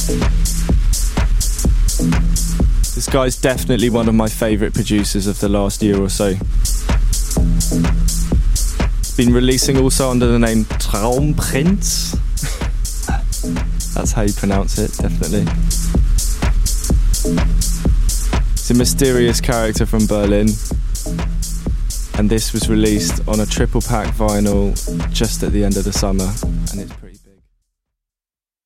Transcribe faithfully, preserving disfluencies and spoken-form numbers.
This guy's definitely one of my favourite producers of the last year or so. He's been releasing also under the name Traumprinz. That's how you pronounce it, definitely. He's a mysterious character from Berlin. And this was released on a triple pack vinyl just at the end of the summer.